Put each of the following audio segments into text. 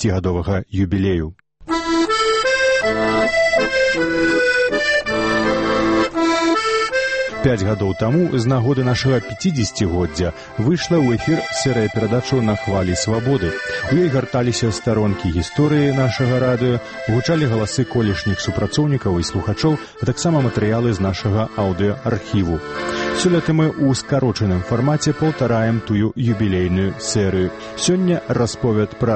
75-гадовага юбілею. 5 гадоў таму, з нагоды нашага 50-годдзя, выйшла ў эфір серыя перадачаў «На хвалі свабоды». У ёй гарталіся старонкі гісторыі нашага радыё, гучалі галасы колішніх супрацоўнікаў і слухачоў, а таксама матэрыялы з нашага аўдыоархіву. Сёлета мы ў скарочаным фармаце паўтараем тую юбілейную серыю. Сёння расповед пра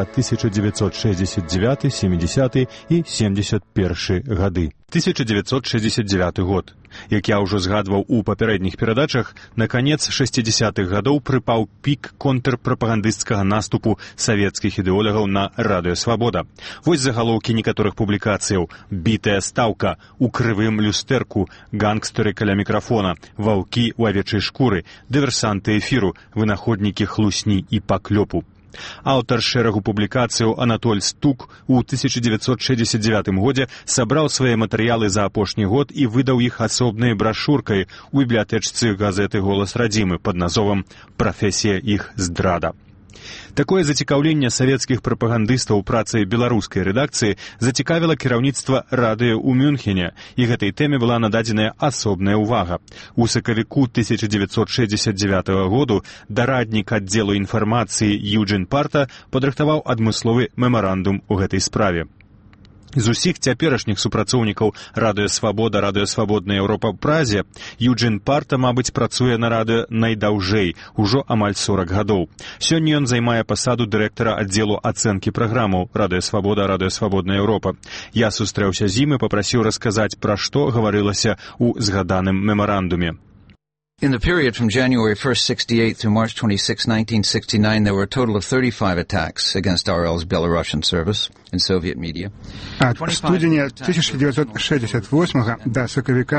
1969, 70 і 71 гады. 1969 год. Як я ўжо згадваў у папярэдніх перадачах, на канец 60-х гадоў прыпаў пік контрпрапагандысцкага наступу савецкіх ідэолагаў на радыё «Свабода». Вось загалоўкі некаторых публікацыяў: «Бітая стаўка», «У крывым люстэрку», «Гангстэры каля мікрафона», «Ваўкі ў авечай шкуры», «Дыверсанты эфіру», «Вынаходнікі хлусні і паклёпу». Аўтар шэрагу публікацыяў Анатоль Стук у 1969 годзе сабраў свае матэрыялы за апошні год і выдаў іх асобнай брашуркай у бібліятэчцы газеты «Голас радзімы» пад назовам «Прафесія іх здрада». Такое зацікаўленне савецкіх прапагандыстаў працай беларускай рэдакцыі зацікавіла кіраўніцтва радыё ў Мюнхене, і гэтай тэме была нададзеная асобная ўвага. У сакавіку 1969 году дараднік аддзелу інфармацыі Юджин Парта падрыхтаваў адмысловы мемарандум у гэтай справе. З усіх цяперашніх супрацоўнікаў радыё «Свабода», радыё «Свабодная Еўропа» ў Празе, Юджин Парта, мабыць, працуе на радыё найдаўжэй, ужо амаль 40 гадоў. Сёння ён займае пасаду дырэктара аддзелу ацэнкі праграмаў радыё «Свабода», радыё «Свабодная Еўропа». Я сустрэўся з ім і папрасіў расказаць, пра што гаварылася ў згаданым мемарандуме. In the period from January 1st, 1968 through March 26, 1969, there were a total of 35 attacks against RL's Belarusian service in Soviet media. От студеня 1968 до сакавіка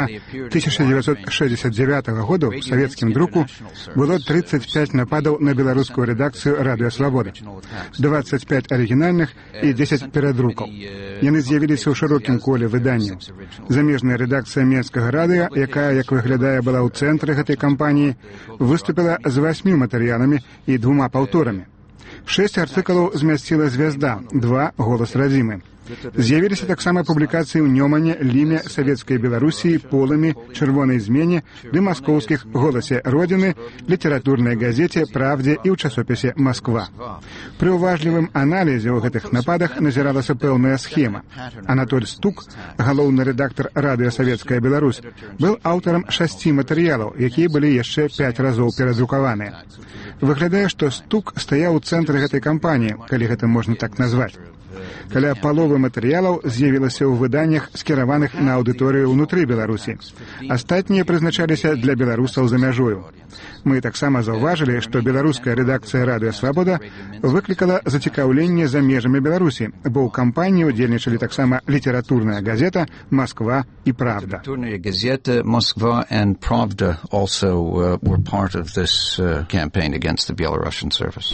1969 году в советскім друку было 35 нападаў на беларускую рэдакцыю «Радыё Свабода», 25 арыгінальных і 10 перадрукаў. Яны з'явіліся ў шырокім коле выданняў. Замежная рэдакцыя менскага радыё, якая, як выглядае, была ў цэнтры гэтай кампаніі, выступила з 8 матэрыяламі і 2 паўторамі. 6 артыкулаў змясціла «Звязда», 2 «Голас радзімы». З'явіліся таксама публікацыі ў Нёмане, Ліме, Савецкай Беларусі, Полымі, Чырвонай змене ды маскоўскіх «Голасе Родзіны», літаратурнай газеце «Правдзе» і ў часопісе «Масква». Пры ўважлівым аналізе ў гэтых нападах назіралася пэўная схема. Анатоль Стук, галоўны рэдактар радыё «Савецкая Беларусь», быў аўтарам 6 матэрыялаў, якія былі яшчэ 5 разоў перадрукаваныя. Выглядае, што Стук стаяў у цэнтры гэтай кампаніі, калі гэта можна так назваць. Каля паловы матэрыялаў з'явілася ў выданнях, скіраваных на аўдыторыю ўнутры Беларусі. Астатнія прызначаліся для беларусаў за мяжою. Мы таксама заўважылі, што беларуская рэдакцыя «Радыё Свабода» выклікала зацікаўленне за межамі Беларусі, бо ў кампаніі ўдзельнічалі таксама літаратурная газета «Москва» і «Правда». Літаратурная газета «Москва» and «Правда» also were part of this campaign against the Belarusian service.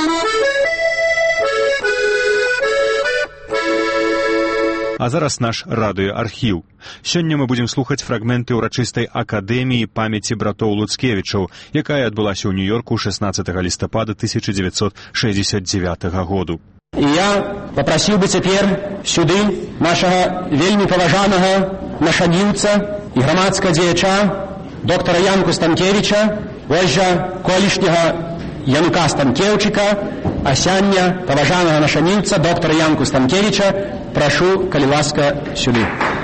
А зараз наш радыёархіў. Сёння мы будзем слухаць фрагменты ўрачыстай акадэміі памяці братоў Луцкевічаў, якая адбылася ў Нью-Йорку 16 лістапада 1969 году. І я папрасіў бы цяпер сюды нашага вельмі паважанага нашадзіўца і грамадскага дзеяча доктара Янку Станкевіча, вось жа колішняга Янука Станкевчыка, а сяння паважанага нашадзіўца доктара Янку Станкевіча, прошу, калі ласка, сюды.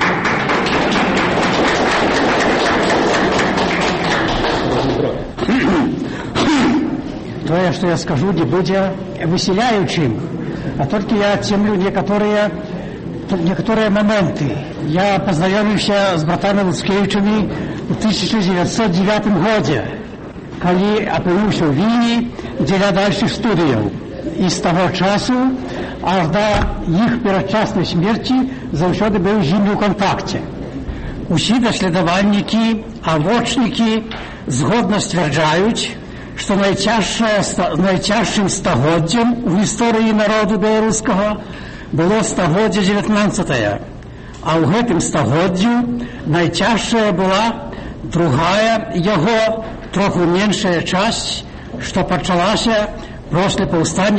Тое, што я скажу, не будзе высяляючым, а толькі я адцемлю некаторыя моменты. Я пазнаёміўся з братамі Луцкевічамі ў 1909 годзе, калі апынуўся ў Вільні дзеля дальшых студыяў. І з таго часу аж да іх перадчаснай смерці заўсёды быў з імі ў кантакце. Усі даследавальнікі, авочнікі згодна сцвярджаюць, што найцяжшым стагоддзям у гісторыі народу беларускага было стагоддзе 19-е, а ў гэтым стагоддзю найцяжшая была другая яго троху меншая часть, што пачалася прошле паўстання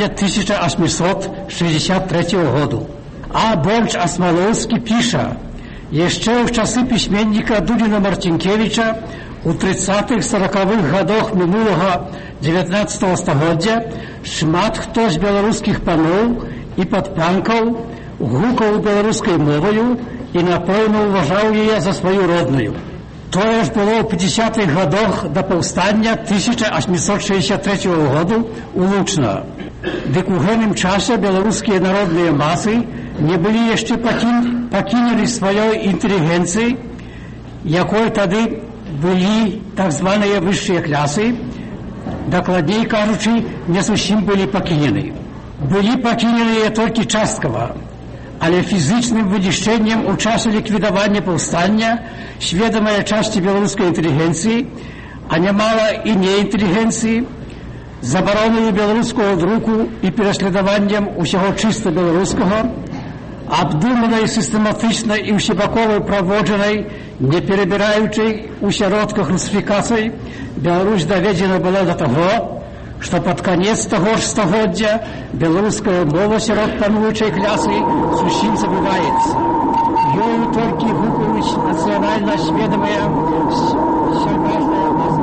1863 году. А Бонч Асмалоўскі піша, яшчэ ў часы пісьменніка Дудзіна Марцінкевіча у 30-х-40-х годах мінулага 19 стагоддзя шмат хто з беларускіх паноў і падпанкаў гукаў беларускай моваю і, напэўна, уважаў яе за сваю родную. Тое ж было ў 50-х годах да паўстання 1863 году у Лучна. Дык у гэтым часе беларускія народныя масы не былі яшчэ пакінулі сваёй інтэлігенцыі, якой тады былі так званыя высшыя клясы, дакладней кажучы, не зусім былі пакінены. Былі пакіненыя толькі часткава, але фізычным вынішчэннем у часе ліквідавання паўстання сведамыя часці беларускай інтэлігенцыі, а нямала і неінтэлігенцыі, забаронаю беларускага друку і пераследаваннем усяго чыста беларускага, абдуманай, сістэматычнай і ўсебаковай праводжанай, не перабіраючай у сяродках русіфікацый, Беларусь даведзена была да таго, што пад канец таго ж стагоддзя беларуская мова сярод пануючай клясы зусім забываецца. Ёю толькі гукаюць нацыянальна сведамыя сярмажныя масы.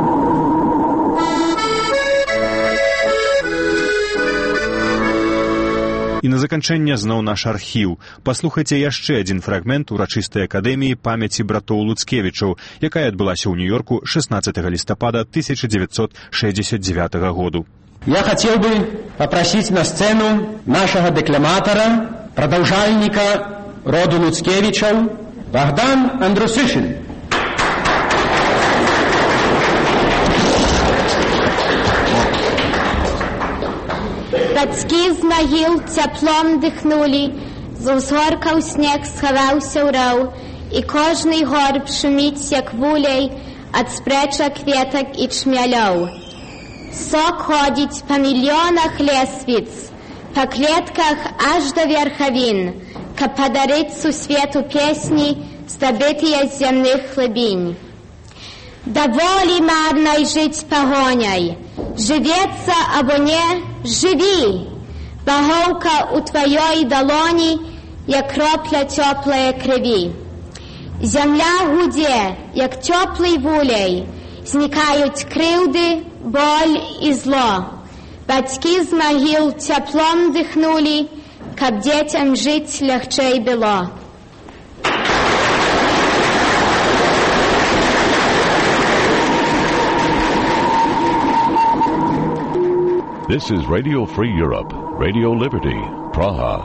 І на заканчэнне зноў наш архіў. Паслухайце яшчэ адзін фрагмент урачыстай акадэміі памяці братоў Луцкевічаў, якая адбылася ў Нью-Йорку 16 лістапада 1969 году. Я хотел бы попросить на сцену нашего декламатора, продолжальника роду Луцкевичев, Богдан Андрусишин. Бацькі з магіл цяплом дыхнулі, з узгоркаў снег схаваўся ў раў, і кожны горб шуміць, як вулей, ад спрэчак кветак і чмялёў. Сок ходзіць па мільёнах лесвіц, па клетках аж да верхавін, каб падарыць сусвету песні, здабытыя з зямных глыбінь. Даволі марнай жыць пагоняй, жывецца або не, жыві! Багоўка ў тваёй далоні, як кропля цёплае крыві. Зямля гудзе, як цёплый вулей, знікаюць крыўды, боль і зло. Бацькі з магіл цяплом дыхнулі, каб дзецям жыць лягчэй было. This is Radio Free Europe, Radio Liberty, Praha.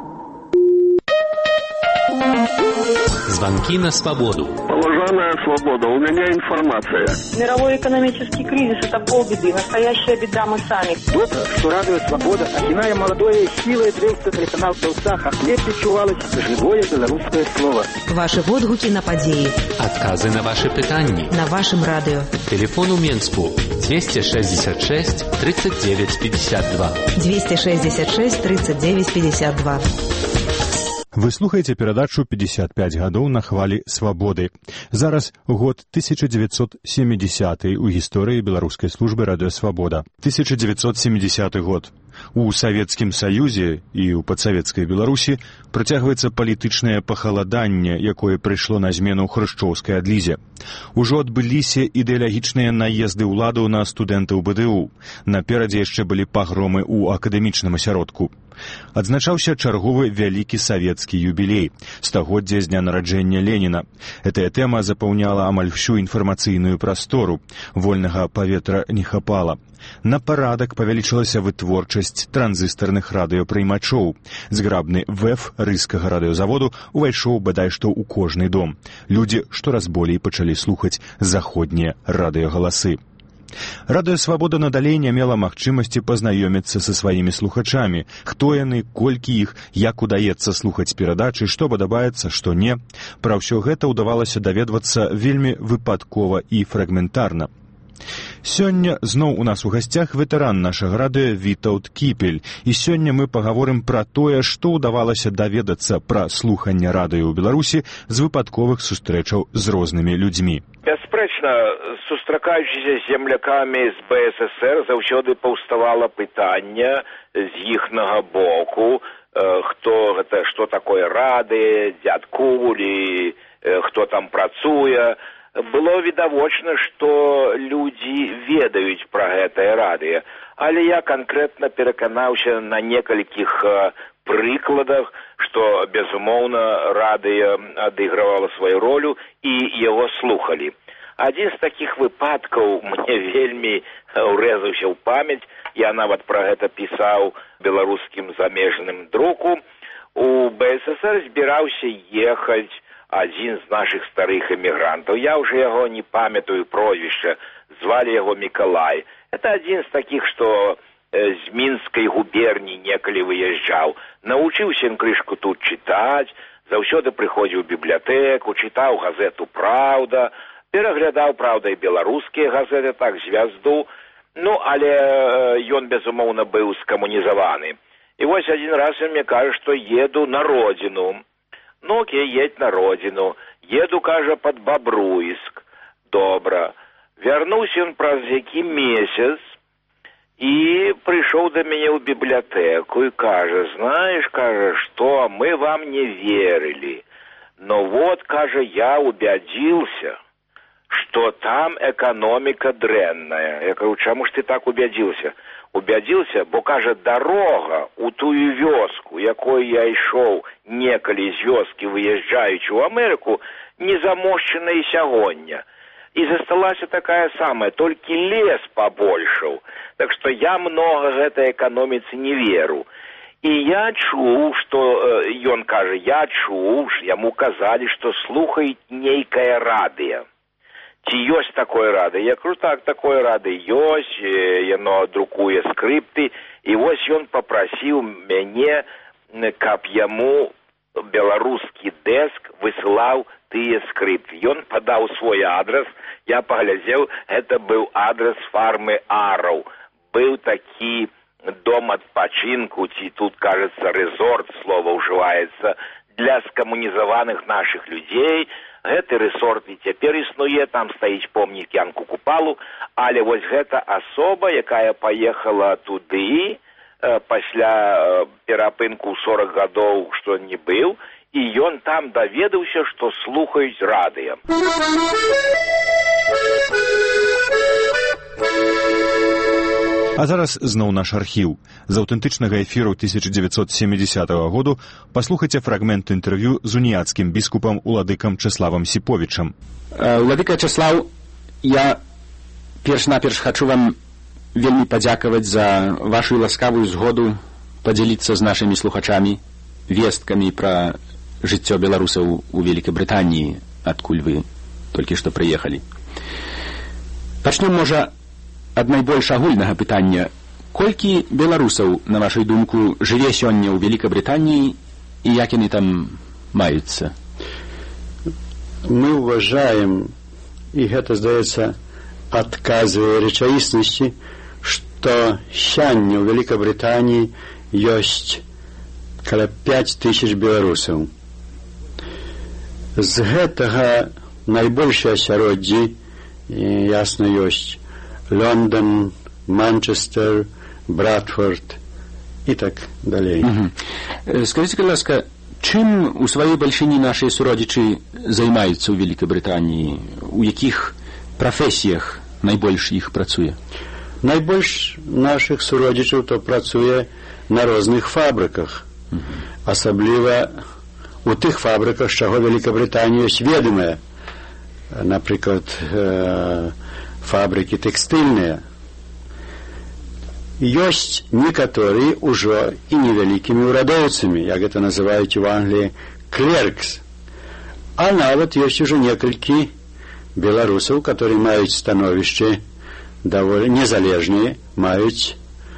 Звонки на свободу. Уважаемая свобода, у меня информация. Мировой экономический кризис – это полбеды. Настоящая беда мы сами. Вот что радует свобода. Одиная молодое силой древца телеканал «Белсаха». Здесь чувалось живое белорусское слово. Ваши водгуки на подеи. Отказы на ваши питания. На вашем радио. Телефон у Менспу 266 39 52. 266 39 52. Вы слухаеце перадачу «55 гадоў на хвалі свабоды». Зараз год 1970 у гісторыі беларускай службы радыёсвабода. 1970 год. У Савецкім Саюзе і ў падсавецкай Беларусі працягваецца палітычнае пахаладанне, якое прыйшло на змену хрушчоўскай адлізе. Ужо адбыліся ідэалагічныя наезды ўладаў на студэнтаў БДУ. Наперадзе яшчэ былі пагромы ў акадэмічным асяродку. Адзначаўся чарговы вялікі савецкі юбілей, стагоддзя з дня нараджэння Леніна. Гэтая тэма запаўняла амаль всю інфармацыйную прастору. Вольнага паветра не хапала. На парадак павялічылася вытворчасць транзыстарных радыёпрыймачоў. Зграбны ВЭФ рыскага радыёзаводу увайшоў бадай што ў кожны дом. Людзі штораз болей пачалі слухаць заходнія радыёгаласы. Радыёсвабода надалей не мела магчымасці пазнаёміцца са сваімі слухачамі, хто яны, колькі іх, як удаецца слухаць перадачы, што падабаецца, што не. Пра ўсё гэта ўдавалася даведвацца вельмі выпадкова і фрагментарна. Сёння зноў у нас у гасцях ветэран нашага радыё Вітаўт Кіпель, і сёння мы пагаворым пра тое, што ўдавалася даведацца пра слуханне радыё ў Беларусі з выпадковых сустрэчаў з рознымі людзьмі. Бесспрэчна, сустракаючыся з землякамі з БССР, заўсёды паўставала пытанне з іхнага боку, хто гэта, што такое рады, дзе адкуль, хто там працуе. Было відавочна, што людзі ведаюць пра гэтае радыё, але я канкрэтна пераканаўся на некалькіх прыкладах, што, безумоўна, радыё адыгрывала сваю ролю і яго слухалі. Адзін з такіх выпадкаў мне вельмі урэзаўся ў памяць, я нават пра гэта пісаў беларускім замежным друку. У БССР збіраўся ехаць адзін з нашых старых эмігрантаў. Я ўжо яго не памятаю прозвішча, звалі яго Мікалай. Это адзін з такіх, што з Мінскай губерніі некалі выязджаў. Навучыўся ён крышку тут чытаць, заўсёды прыходзіў у бібліятэку, чытаў газету «Праўда», пераглядаў, праўда, і беларускія газеты, так, «Звязду». Ну, але ён, безумоўна, быў скамунізаваны. І вось адзін раз ён мне кажа, што еду на родзіну. Ну, окей, едь на родзіну. Еду, кажа, пад Бабруйск. Добра. Вярнуўся ён праз які месяц і прыйшоў да мяне ў бібліятэку і кажа, знаеш, кажа, што мы вам не верылі. Но вот, кажа, я убедился, что там экономика дрэнная. Я говорю, чаму ж ты так убедился? Убедился, бо, кажа, дорога у тую вёску, якой я ішоў некалі з вёскі, выязджаючы ў Амерыку, не замошчана і сягоння. І засталася такая самая, толькі лес побольшаў. Так што я много гэтай эканоміцы не веру. І я чуў, што, ён кажа, я чуў, яму казалі, што слухаюць нейкае радыё. Ці ёсць такое радыё? Я кажу, так, такое радыё ёсць, яно друкуе скрыпты, і вось ён папрасіў мяне, каб яму беларускі дэск высылаў тыя скрыпты. Ён падаў свой адрес, я паглядзеў, гэта быў адрес фармы Араў. Быў такі дом адпачынку, ці тут, кажется, рэзорт, слова ўжываецца, для скамунізаваных нашых людзей. Гэты рэсорт і цяпер існуе, там стаіць помнік Янку Купалу, але вось гэта асоба, якая паехала туды пасля перапынку 40 гадоў, што не быў, і ён там даведаўся, што слухаюць радыё. А зараз зноў наш архіў. З аўтэнтычнага эфіру 1970 году паслухайце фрагмент інтэрв'ю з уніяцкім біскупам уладыкам Чэславам Сіповічам. Уладыка Чэслаў, я перш-наперш хачу вам вельмі падзякаваць за вашу ласкавую згоду падзяліцца з нашымі слухачамі весткамі пра жыццё беларусаў у Вялікай Брытаніі, адкуль вы толькі што прыехалі. Пачнём, можа, ад найбольш агульнага пытання. Колькі беларусаў, на вашай думку, жыве сёння ў Вялікай Брытаніі і як яны там маюцца? Мы уважаем, і гэта, здаецца, адказвае рэчаіснасці, што сёння ў Вялікай Брытаніі ёсць каля 5000 беларусаў. З гэтага найбольшыя асяроддзі, ясна, ёсць Лондон, Манчестер, Брадфорд і так далей. Скажите, калі ласка, чым у сваёй бальшыні нашыя суродзічы займаюцца ў Вялікай Брытаніі? У якіх прафесіях найбольш іх працуе? Найбольш нашых суродзічаў то працуе на розных фабрыках. Асабліва у тых фабрыках, з чаго Вялікая Брытанія ёсць ведомая. Напрыклад, фабрыкі тэкстыльныя. Ёсць некаторыя ўжо і невялікімі ўрадоўцамі, як гэта называюць у Англіі клеркс. А нават ёсць ужо некалькі беларусаў, которые маюць становішчы даволі незалежныя, маюць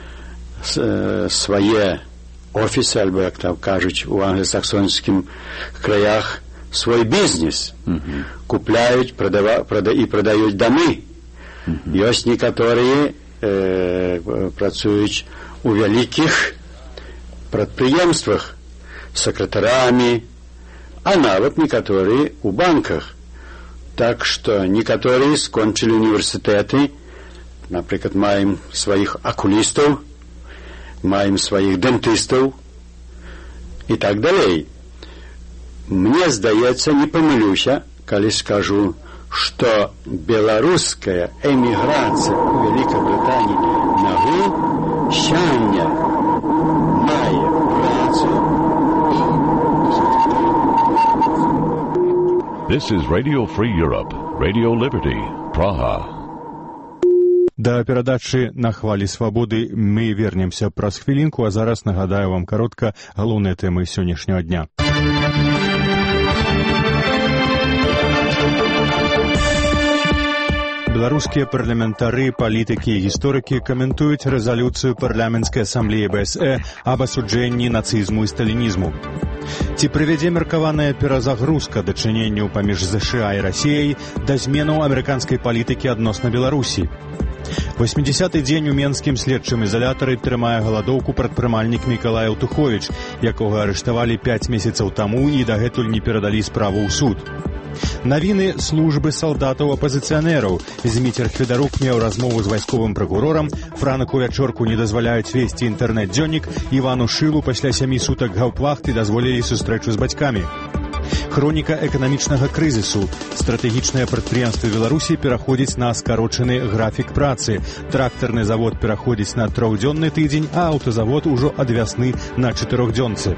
свае офісы, альбо, як там кажуць у англасаксонскім краях, свой бізнес. Купляюць і прадаюць дамы. Ёсць некаторыя працуюць у вялікіх прадпрыемствах сакратарамі, а нават некаторыя у банках. Так што некаторыя скончылі універсітэты, напрыклад, маем сваіх акулістаў, маем сваіх дэнтыстаў і так далей. Мне здаецца, не памылюся, калі скажу, што беларуская эміграцыя ў Вялікай Брытаніі нагу сёння мае працу. This is Radio Free Europe, Radio Liberty, Praha. Да перадачы на хвалі свабоды мы вернемся праз хвілінку, а зараз нагадаю вам каротка галоўныя тэмы сённяшняга дня. Беларускія парламентары, палітыкі і гісторыкі каментуюць рэзалюцыю парламенцкай асамблеі БСЭ аб асуджэнні нацызму і сталінізму. Ці прывядзе меркаваная перазагрузка дачыненняў паміж ЗША і Расіяй да зменаў амерыканскай палітыкі адносна Беларусі? 80-й дзень у менскім следчым ізалятары трымае галадоўку прадпрымальнік Мікалай Аўтуховіч, якога арыштавалі 5 месяцаў таму і дагэтуль не перадалі справу ў суд. Навіны службы салдатаў-апазіцыянераў. Зміцер Федарук меў размову з вайсковым пракурорам, Франку Вячорку не дазваляюць весці інтэрнэт-дзённік, Івану Шылу пасля 7 сутак гаўпвахты дазволілі сустрэчу з бацькамі. Хроніка эканамічнага крызісу. Стратэгічныя прадпрыемствы Беларусі пераходзяць на скарочаны графік працы. Трактарны завод пераходзіць на 3-дзённы тыдзень, а аўтазавод ужо ад вясны на 4-дзёнцы.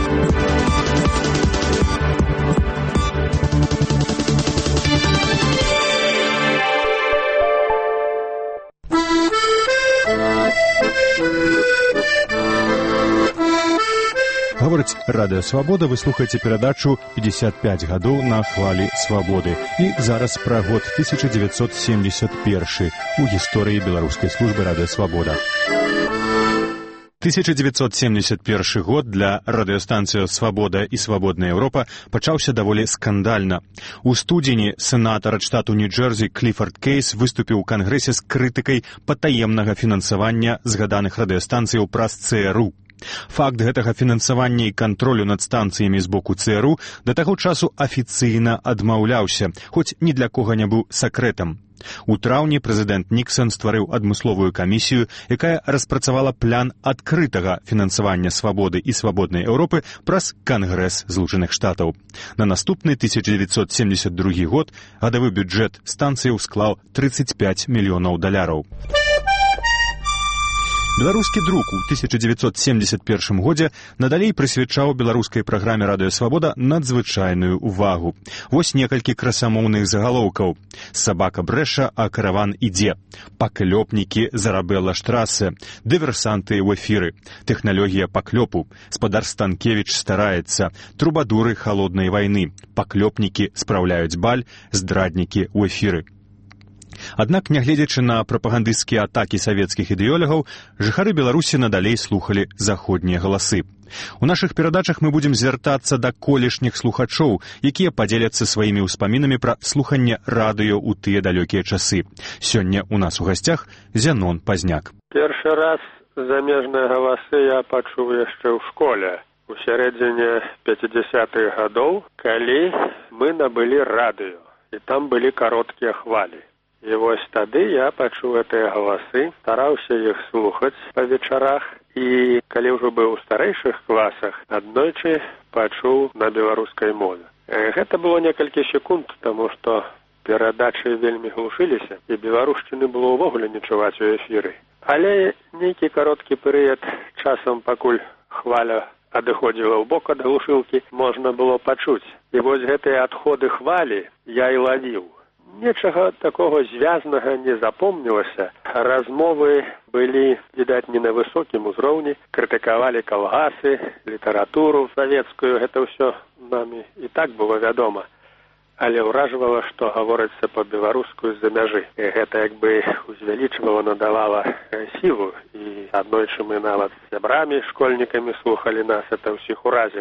Гаворыць Радыё Свабода, вы слухаеце перадачу «55 гадоў на хвалі свабоды». І зараз пра год 1971 у гісторыі беларускай службы Радыё Свабода. 1971 год для радыёстанцыі «Свабода» і «Свабодная Еўропа» пачаўся даволі скандальна. У студзені сенатар ад штату Нью-Джерсі Кліфард Кейс выступіў у кангрэсе з крытыкай патаемнага фінансавання згаданых радыёстанцыяў праз ЦРУ. Факт гэтага фінансавання і кантролю над станцыямі з боку ЦРУ да таго часу афіцыйна адмаўляўся, хоць ні для кога не быў сакрэтам. У траўні прэзідэнт Ніксан стварыў адмысловую камісію, якая распрацавала план адкрытага фінансавання свабоды і свабоднай Еўропы праз Кангрэс Злучаных Штатаў. На наступны 1972 год гадавы бюджэт станцыяў склаў $35 мільёнаў. Беларускі друк у 1971 годзе надалей прысвячаў беларускай праграме «Радыё Свабода» надзвычайную увагу. Вось некалькі красамоўных загалоўкаў. «Сабака брэша, а караван ідзе», «Паклёпнікі Зарабелла Штрассе», «Дыверсанты ў эфіры», «Тэхналогія паклёпу», «Спадар Станкевіч стараецца», «Трубадуры халоднай вайны», «Паклёпнікі спраўляюць баль», «Здраднікі ў эфіры». Аднак, нягледзячы на прапагандысцкія атакі савецкіх ідэолагаў, жыхары Беларусі надалей слухалі заходнія галасы. У нашых перадачах мы будзем звяртацца да колішніх слухачоў, якія падзеляцца сваімі ўспамінамі пра слуханне радыё ў тыя далёкія часы. Сёння у нас у гасцях Зянон Пазняк. Першы раз замежныя галасы я пачуў яшчэ ў школе у сярэдзіне 50-х гадоў, калі мы набылі радыё, і там былі кароткія хвалі. І вось тады я пачуў гэтыя галасы, стараўся іх слухаць па вечарах, і калі ўжо быў у старэйшых класах, аднойчы пачуў на беларускай мове. Гэта было некалькі секунд, таму што перадачы вельмі глушыліся, і беларушчыны было ўвогуле не чуваць у эфіры. Але нейкі кароткі перыяд часам, пакуль хваля адыходзіла ў бок ад глушылкі, можна было пачуць. І вось гэтыя адходы хвалі я і лавіў. Нечага такога звязнага не запомнілася. Размовы былі, відаць, не на высокім узроўні, крытыкавалі калгасы, літаратуру савецкую, гэта ўсё намі і так было вядома. Але ўражвала, што гаворыцца па-беларуску з-за мяжы. І гэта як бы узвялічвала, надавала сілу. І аднойчы мы нават з сябрамі, школьнікамі слухалі нас, это ўсіх уразіла.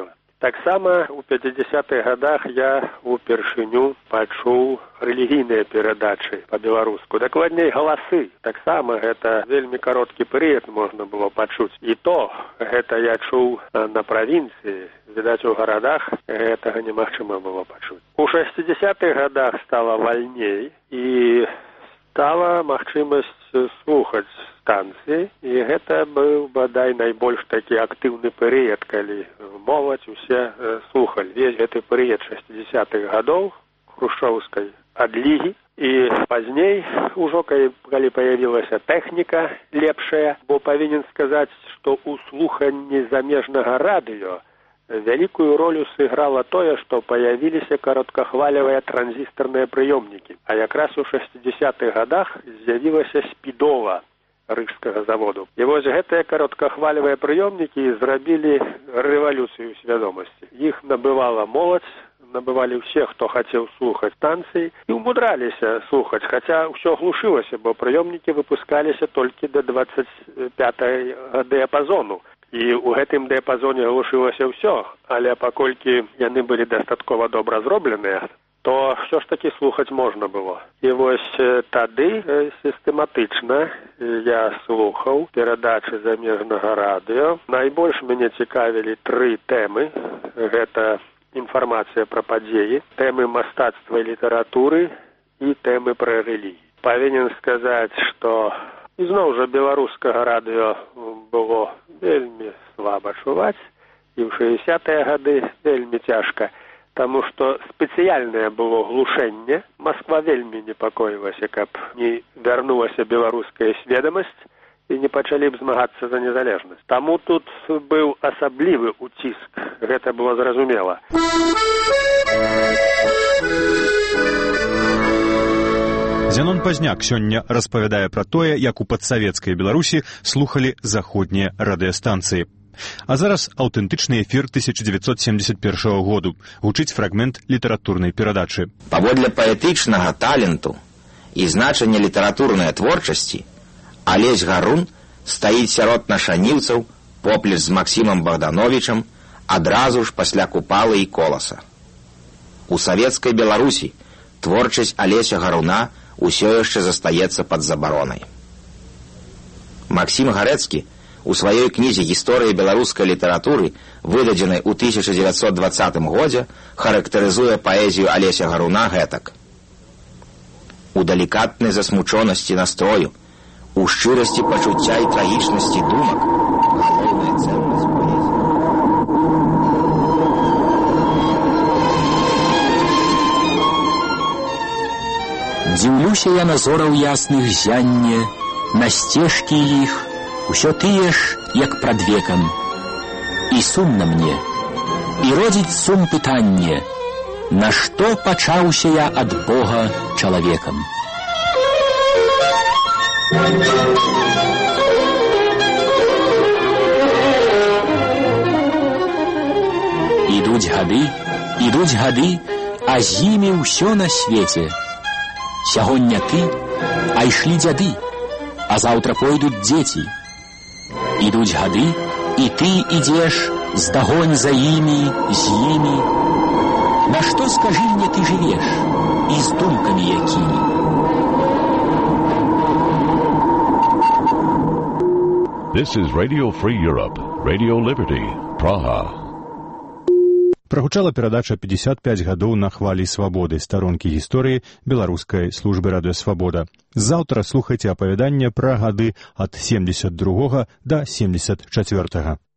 Таксама у 50-х годах я упершыню пачуў рэлігійныя перадачы па-беларуску. Дакладней, галасы. Таксама гэта вельмі кароткі перыяд можна было пачуць. І то гэта я чуў на правінцыі. Відаць, у гарадах гэтага немагчыма было пачуць. У 60-х годах стала вальней і стала магчымасць слухаць станцыі, і гэта быў, бадай, найбольш такі актыўны перыяд, калі моладзь усе слухалі. Весь гэты перыяд 60-х годоў хрушчоўскай адлігі, і пазней, ужо калі паявілася тэхніка лепшая, бо павінен сказаць, што ў слуханні замежнага радыё вялікую ролю сыграла тое, што паявіліся кароткахвалевыя транзістарныя прыёмнікі. А якраз у 60-х годах з'явілася спідова рыжскага заводу. І вось гэтыя кароткахвалевыя прыёмнікі зрабілі рэвалюцыю свядомасці. Іх набывала моладзь, набывалі ўсе, хто хацеў слухаць станцыі, і ўмудраліся слухаць, хаця ўсё глушылася, бо прыёмнікі выпускаліся толькі да 25-га дыяпазону. І ў гэтым дыяпазоне глушылася ўсё, але паколькі яны былі дастаткова добра зробленыя, то ўсё ж такі слухаць можна было. І вось тады сістэматычна я слухаў перадачы замежнага радыё. Найбольш мяне цікавілі 3 тэмы. Гэта інфармацыя пра падзеі, тэмы мастацтва і літаратуры і тэмы пра рэлігію. Павінен сказаць, што ізноў жа беларускага радыё было вельмі слаба чуваць, і ў 60-е гады вельмі цяжка, таму што спецыяльнае было глушэнне. Масква вельмі непакоілася, каб не вярнулася беларуская сведамасць і не пачалі б змагацца за незалежнасць. Таму тут быў асаблівы ўціск, гэта было зразумела. Зянон Пазняк сёння распавядае пра тое, як у падсавецкай Беларусі слухалі заходнія радыёстанцыі. А зараз аўтэнтычны эфір 1971 году. Гучыць фрагмент літаратурнай перадачы. Паводле паэтычнага таленту і значання літаратурнай творчасці Алесь Гарун стаіць сярод нашаніўцаў поплеч з Максімам Богдановичам адразу ж пасля Купалы і Коласа. У савецкай Беларусі творчасць Алеся Гаруна усё яшчэ застаецца пад забаронай. Максім Гарэцкі у сваёй кнізе «Гісторыя беларускай літаратуры», выдадзенай у 1920 годзе, характарызуе паэзію Алеся Гаруна гэтак. У далікатнай засмучонасці настрою, у шчырасці пачуцця і трагічнасці думак галоўная цэннасць паэзіі. Дзіўлюся я на зораў ясных зянне, на сцежкі іх, усё тыя ж, як прад векам. І сумна мне, і родзіць сум пытанне, на што пачаўся я ад Бога чалавекам. Ідуць гады, а з імі ўсё на свеце. Сягоння ты, а ішлі дзяды, а заўтра пойдуць дзеці. Ідуць гады, і ты ідзеш, здагонь за імі, з імі. Нашто, скажы мне, ты жывеш, і з думкамі якімі? This is Radio Free Europe, Radio Liberty, Praha. Прагучала перадача 55 гадоў на хвалі свабоды, старонкі гісторыі беларускай службы радыёсвабода. Заўтра слухайце апавяданне пра гады ад 72 да 74.